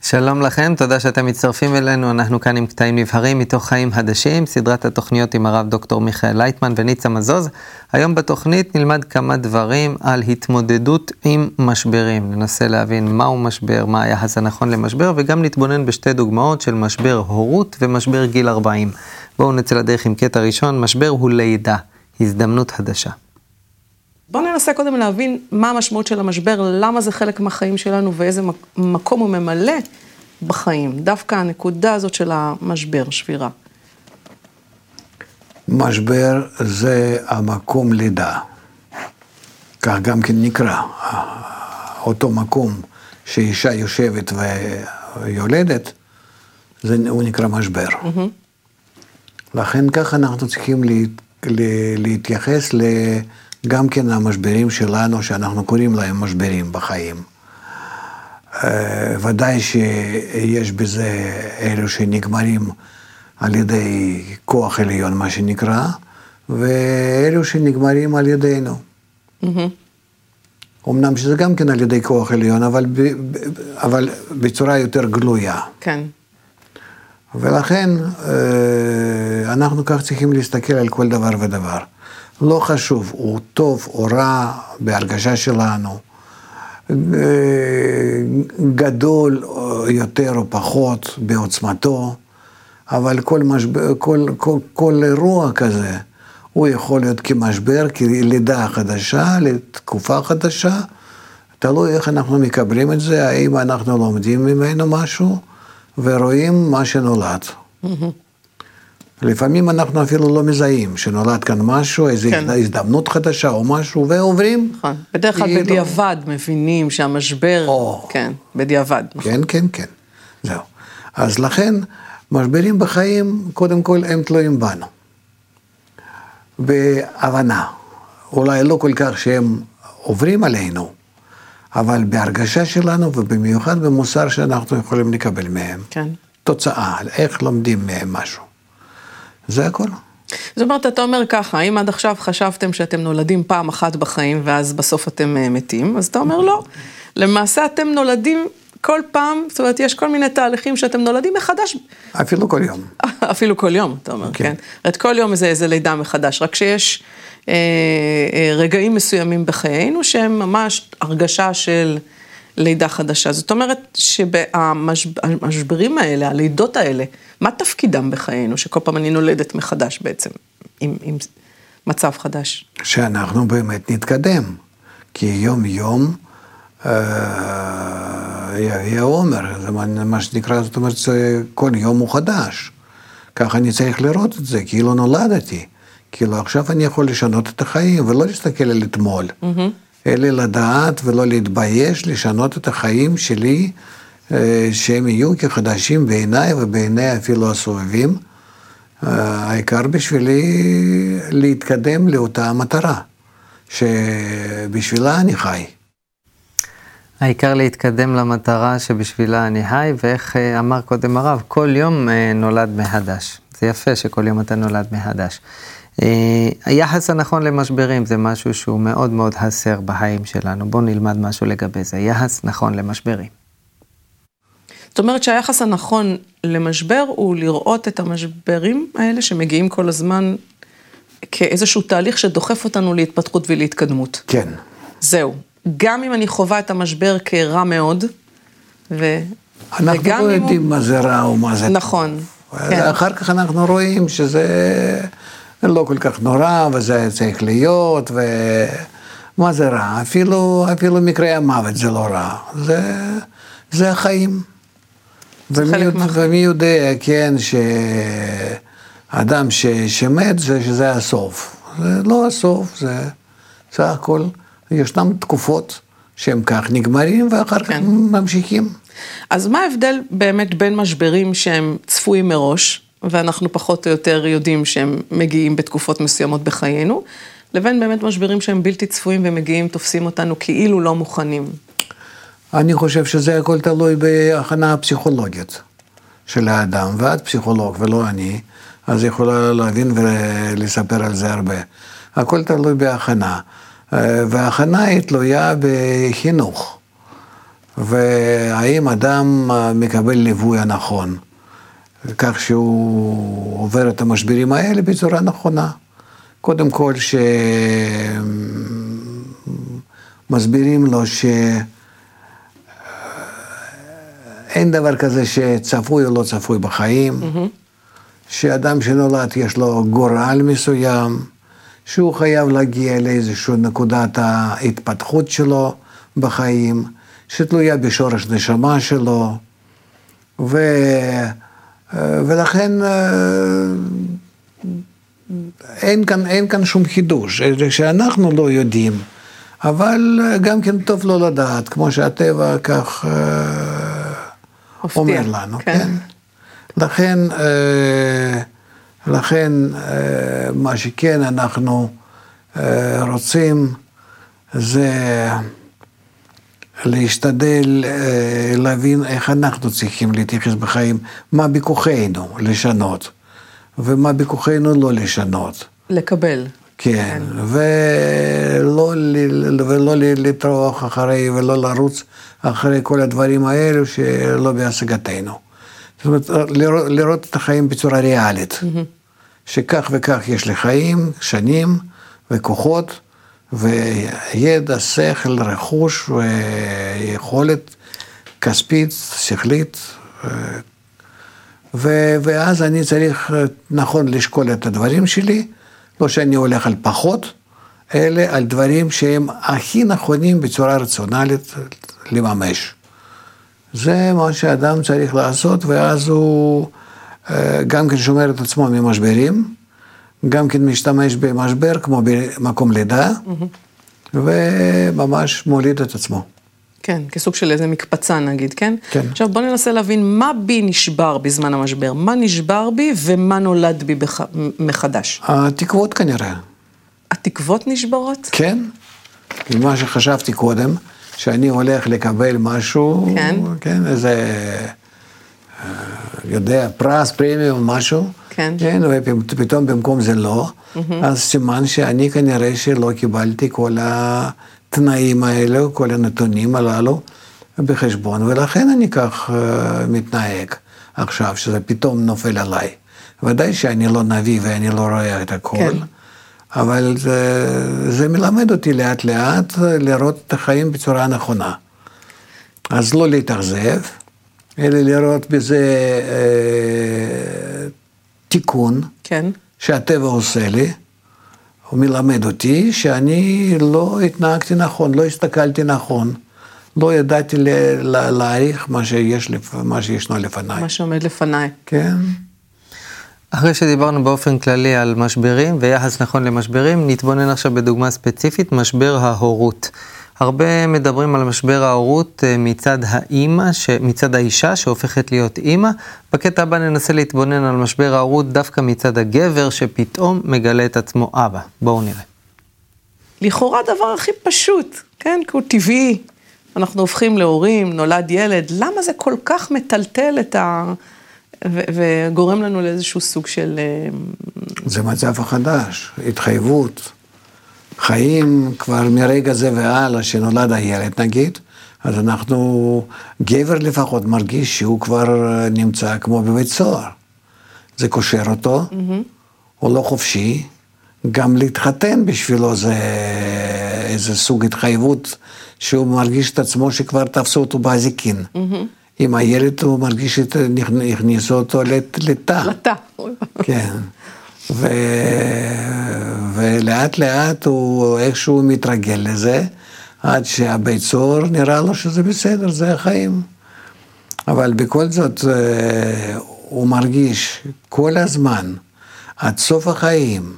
שלום לכם, תודה שאתם מצטרפים אלינו, אנחנו כאן עם קטעים נבחרים מתוך חיים חדשים, סדרת התוכניות עם הרב דוקטור מיכאל לייטמן וניצה מזוז. היום בתוכנית נלמד כמה דברים על התמודדות עם משברים, ננסה להבין מהו משבר, מה היחס הנכון למשבר, וגם נתבונן בשתי דוגמאות של משבר הורות ומשבר גיל 40. בואו נצא לדרך עם קטע ראשון, משבר הוא לידה, הזדמנות חדשה. בואו ננסה קודם להבין מה המשמעות של המשבר, למה זה חלק מהחיים שלנו ואיזה מקום הוא ממלא בחיים. דווקא הנקודה הזאת של המשבר, שבירה. משבר זה המקום לידה. כך גם כן נקרא. אותו מקום שאישה יושבת ויולדת, הוא נקרא משבר. לכן כך אנחנו צריכים להתייחס גם כן המשברים שלנו, שאנחנו קוראים להם משברים בחיים. ודאי שיש בזה אלו שנגמרים על ידי כוח עליון, מה שנקרא, ואלו שנגמרים על ידינו. אמנם שזה גם כן על ידי כוח עליון, אבל בצורה יותר גלויה. כן. ולכן אנחנו כך צריכים להסתכל על כל דבר ודבר. לא חשוב, הוא טוב או רע בהרגשה שלנו, גדול יותר או פחות בעוצמתו, אבל כל אירוע כזה, הוא יכול להיות כמשבר, כלידה חדשה, לתקופה חדשה, תלוי איך אנחנו מקבלים את זה, האם אנחנו לומדים ממנו משהו, ורואים מה שנולד. לפעמים אנחנו אפילו לא מזהים שנולד כאן משהו, איזו הזדמנות חדשה או משהו, ועוברים. נכון, בדרך כלל בדיעבד מבינים שהמשבר, כן, בדיעבד. כן, כן, כן, זהו. אז לכן, משברים בחיים, קודם כל, הם תלויים בנו. בהבנה, אולי לא כל כך שהם עוברים עלינו, אבל בהרגשה שלנו, ובמיוחד במוסר שאנחנו יכולים לקבל מהם. כן. תוצאה, איך לומדים מהם משהו. זה הכל. זאת אומרת, אתה אומר ככה, אם עד עכשיו חשבתם שאתם נולדים פעם אחת בחיים, ואז בסוף אתם מתים, אז אתה אומר לא. למעשה אתם נולדים כל פעם, זאת אומרת, יש כל מיני תהליכים שאתם נולדים מחדש. אפילו כל יום. אפילו כל יום, אתה אומר, כן. את כל יום איזה לידה מחדש, רק שיש רגעים מסוימים בחיינו, שהם ממש הרגשה של לידה חדשה. זאת אומרת שהמשברים האלה, הלידות האלה, מה תפקידם בחיינו, שכל פעם אני נולדת מחדש בעצם, עם מצב חדש? שאנחנו באמת נתקדם, כי יום יהיה עומר, זה מה שנקרא, זאת אומרת, כל יום הוא חדש. ככה אני צריך לראות את זה, כאילו נולדתי, כאילו עכשיו אני יכול לשנות את החיים, ולא להסתכל על אתמול, אלא לדעת ולא להתבייש, לשנות את החיים שלי, שהם יהיו כחדשים בעיניי ובעיני אפילו הסובבים. העיקר בשבילי להתקדם לאותה המטרה, שבשבילה אני חי. העיקר להתקדם למטרה שבשבילה אני חי, ואיך אמר קודם הרב, כל יום נולד מחדש. זה יפה שכל יום אתה נולד מחדש. היחס הנכון למשברים זה משהו שהוא מאוד מאוד חסר בחיים שלנו. בואו נלמד משהו לגבי זה. יחס נכון למשברים. זאת אומרת שהיחס הנכון למשבר הוא לראות את המשברים האלה שמגיעים כל הזמן כאיזשהו תהליך שדוחף אותנו להתפתחות ולהתקדמות. כן. זהו. גם אם אני חווה את המשבר כרע מאוד, אנחנו לא יודעים מה זה רע או מה זה... נכון. אחר כך אנחנו רואים שזה לא כל כך נורא, וזה צריך להיות, ומה זה רע? אפילו מקרה המוות זה לא רע. זה החיים. ומי יודע, כן, שאדם שמת, שזה הסוף. זה לא הסוף, זה סך הכל, ישנם תקופות שהם כך נגמרים, ואחר כך ממשיכים. אז מה ההבדל באמת בין משברים שהם צפויים מראש, ואנחנו פחות או יותר יודעים שהם מגיעים בתקופות מסוימות בחיינו, לבין באמת משברים שהם בלתי צפויים ומגיעים, תופסים אותנו כאילו לא מוכנים? אני חושב שזה הכל תלוי בהכנה הפסיכולוגית של האדם, ואת פסיכולוג ולא אני, אז יכולה להבין ולספר על זה הרבה. הכל תלוי בהכנה, וההכנה היא תלויה בחינוך. והאם אדם מקבל ליווי הנכון, כך שהוא עובר את המשברים האלה בצורה נכונה. קודם כל שמסבירים לו אין דבר כזה שצפוי או לא צפוי בחיים, שאדם שנולד יש לו גורל מסוים, שהוא חייב להגיע לאיזושהי נקודת ההתפתחות שלו בחיים, שתלויה בשורש נשמה שלו, ולכן אין כאן שום חידוש, שאנחנו לא יודעים, אבל גם כן טוב לא לדעת, כמו שהטבע כך אומר לנו. כן. לכן מה שכן אנחנו רוצים זה להשתדל להבין איך אנחנו צריכים להתייחס בחיים, מה בכוחנו לשנות, ומה בכוחנו לא לשנות. לקבל. כן, ולא לטרוח אחרי ולא לרוץ אחרי כל הדברים האלו שלא בהשגתנו. זאת אומרת, לראות את החיים בצורה ריאלית, שכך וכך יש לי חיים, שנים וכוחות, וידע, שכל, רכוש ויכולת כספית, שכלית, ואז אני צריך נכון לשקול את הדברים שלי, לא שאני הולך על פחות, אלא על דברים שהם הכי נכונים בצורה רציונלית לממש. זה מה שאדם צריך לעשות, ואז הוא גם כן שומר את עצמו ממשברים, גם כן משתמש במשבר כמו במקום לידה, וממש מוליד את עצמו. כן, כסוג של איזה מקפצה נגיד, כן? כן. עכשיו בוא ננסה להבין מה בי נשבר בזמן המשבר, מה נשבר בי ומה נולד בי מחדש. התקוות כנראה. התקוות נשברות? כן, מה שחשבתי קודם, שאני הולך לקבל משהו, כן, איזה, יודע, פרס, פרמיום, משהו, כן, ופתאום במקום זה לא, אז סימן שאני כנראה שלא קיבלתי כל התנאים האלו, כל הנתונים הללו בחשבון, ולכן אני כך מתנהג עכשיו, שזה פתאום נופל עליי. ודאי שאני לא נביא ואני לא רואה את הכל, כן. אבל זה מלמד אותי לאט לאט לראות את החיים בצורה נכונה. אז לא להתאכזב, אלא לראות בזה תיקון, כן. שהטבע עושה לי, הוא מלמד אותי שאני לא התנהגתי נכון, לא הסתכלתי נכון, לא ידעתי להעריך מה שישנו לפניי. מה שעומד לפניי. כן. אחרי שדיברנו באופן כללי על משברים ויחס נכון למשברים, נתבונן עכשיו בדוגמה ספציפית, משבר ההורות. הרבה מדברים על משבר ההורות מצד האימא, מצד האישה שהופכת להיות אימא. בקטע הבא ננסה להתבונן על משבר ההורות דווקא מצד הגבר שפתאום מגלה את עצמו אבא. בואו נראה. לכאורה הדבר הכי פשוט, כן? כי הוא טבעי. אנחנו הופכים להורים, נולד ילד. למה זה כל כך מטלטל את וגורם לנו לאיזשהו סוג של... זה מצב החדש, התחייבות, חיים כבר מרגע זה והלאה שנולד הילד נגיד, אז אנחנו, גבר לפחות מרגיש שהוא כבר נמצא כמו בבית סוהר. זה קושר אותו, הוא לא חופשי, גם להתחתן בשבילו זה איזה סוג התחייבות, שהוא מרגיש את עצמו שכבר תפסו אותו באזיקין. עם הילד הוא מרגיש שהכניסו אותו לתא. לתא. כן. ולאט לאט הוא איכשהו מתרגל לזה, עד שהבית סוהר נראה לו שזה בסדר, זה החיים. אבל בכל זאת הוא מרגיש כל הזמן, עד סוף החיים,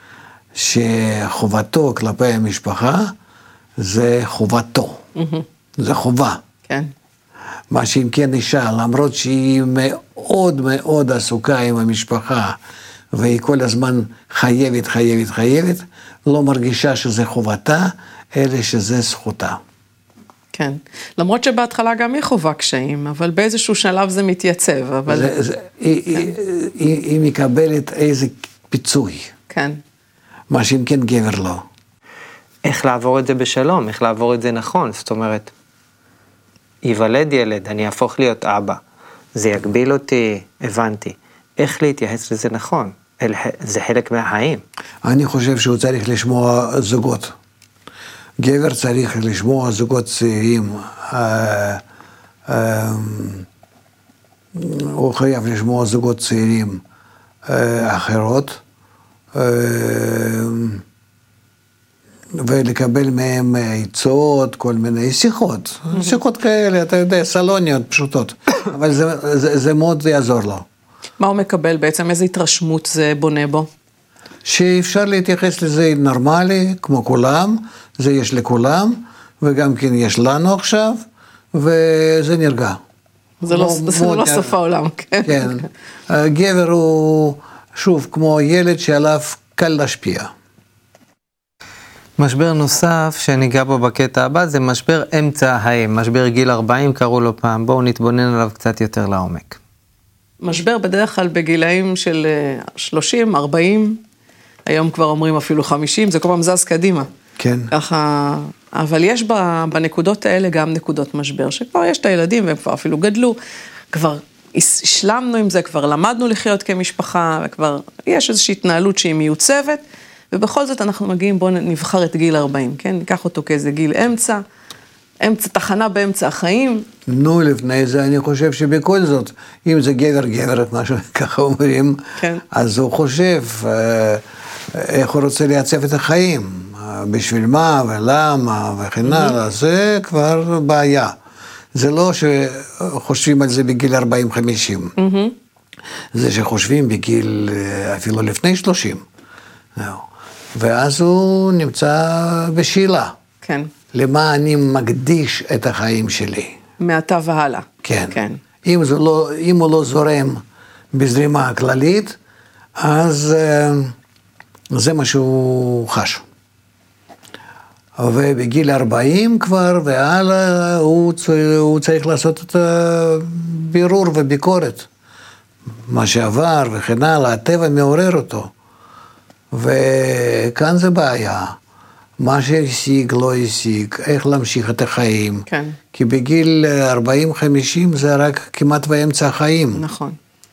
שחובתו כלפי המשפחה זה חובתו. זה חובה. כן. מה שאם כן אישה, למרות שהיא מאוד מאוד עסוקה עם המשפחה, והיא כל הזמן חייבת, לא מרגישה שזה חובתה, אלא שזה זכותה. כן, למרות שבהתחלה גם היא חובה קשיים, אבל באיזשהו שלב זה מתייצב. אבל... היא מקבלת איזה פיצוי. כן. מה שאם כן גבר לא. איך לעבור את זה בשלום, איך לעבור את זה נכון, זאת אומרת... ייוולד ילד, אני אהפוך להיות אבא. זה יגביל אותי, הבנתי. איך להתייחס לזה נכון? זה חלק מהחיים. אני חושב שהוא צריך לשמוע זוגות. גבר צריך לשמוע זוגות צעירים. הוא חייב לשמוע זוגות צעירים אחרות, ולקבל מהם עצות, כל מיני שיחות. שיחות כאלה, אתה יודע, סלוניות פשוטות. אבל זה מאוד יעזור לו. מה הוא מקבל בעצם? איזו התרשמות זה בונה בו? שאפשר להתייחס לזה נורמלי, כמו כולם, זה יש לכולם, וגם כן יש לנו עכשיו, וזה נרגע. זה לא סוף העולם, כן. כן. גבר הוא, שוב, כמו ילד שעליו קל להשפיע. משבר נוסף שניגע בו בקטע הבא זה משבר אמצע החיים, משבר גיל 40 קראו לו פעם, בואו נתבונן עליו קצת יותר לעומק. משבר בדרך כלל בגילאים של 30, 40, היום כבר אומרים אפילו 50, זה כל פעם זז קדימה. כן. ככה, אבל יש בנקודות האלה גם נקודות משבר, שכבר יש את הילדים והם כבר אפילו גדלו, כבר השלמנו עם זה, כבר למדנו לחיות כמשפחה, וכבר יש איזושהי התנהלות שהיא מיוצבת, ובכל זאת אנחנו מגיעים, בואו נבחר את גיל 40, כן? ניקח אותו כאיזה גיל אמצע, תחנה באמצע החיים. נו, לפני זה אני חושב שבכל זאת, אם זה גבר, מה שככה אומרים, כן. אז הוא חושב איך הוא רוצה לייצב את החיים, בשביל מה ולמה וכן הלאה, זה כבר בעיה. זה לא שחושבים על זה בגיל 40-50, זה שחושבים בגיל אפילו לפני 30. ואז הוא נמצא בשאלה. כן. למה אני מקדיש את החיים שלי. מעתה והלאה. כן. כן. אם הוא לא זורם בזרימה הכללית, אז זה מה שהוא חש. ובגיל 40 כבר והלאה הוא צריך לעשות את הבירור וביקורת. מה שעבר וכן הלאה, הטבע מעורר אותו. וכאן זה בעיה. מה שהשיג, לא השיג, איך להמשיך את החיים. כן. כי בגיל 40-50 זה רק כמעט באמצע החיים. נכון.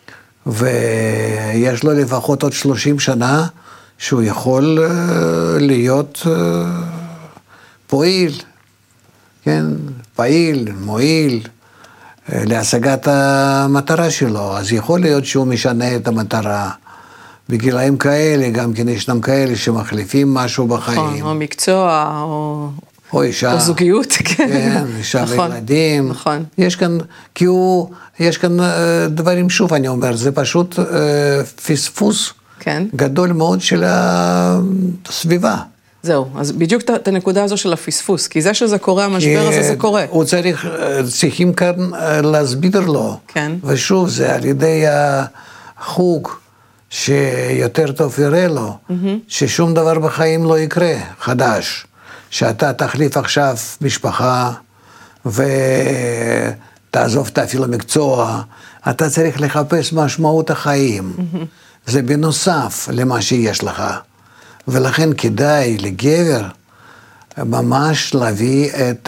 ויש לו לפחות עוד 30 שנה שהוא יכול להיות פועיל, כן? פעיל, מועיל, להשגת המטרה שלו. אז יכול להיות שהוא משנה את המטרה. בגילאים כאלה, גם כן ישנם כאלה שמחליפים משהו בחיים. או מקצוע, או אישה. או זוגיות, כן. כן, אישה נכון, וילדים. נכון. יש כאן, יש כאן דברים, שוב אני אומר, זה פשוט פספוס כן. גדול מאוד של הסביבה. זהו, אז בדיוק את הנקודה הזו של הפספוס, כי זה שזה קורה, המשבר הזה זה קורה. הוא צריכים כאן להסביר לו. כן. ושוב, זה על ידי החוג, שיותר טוב יראה לו, ששום דבר בחיים לא יקרה חדש, שאתה תחליף עכשיו משפחה, ותעזוב את אפילו מקצוע, אתה צריך לחפש משמעות החיים, זה בנוסף למה שיש לך, ולכן כדאי לגבר ממש להביא את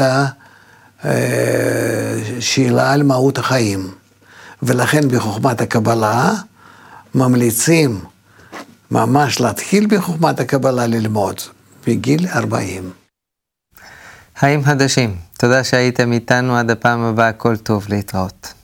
השאלה על מהות החיים, ולכן בחוכמת הקבלה, ממליצים ממש להתחיל בחוכמת הקבלה ללמוד בגיל 40. חיים חדשים, תודה שהייתם איתנו, עד הפעם הבאה, כל טוב, להתראות.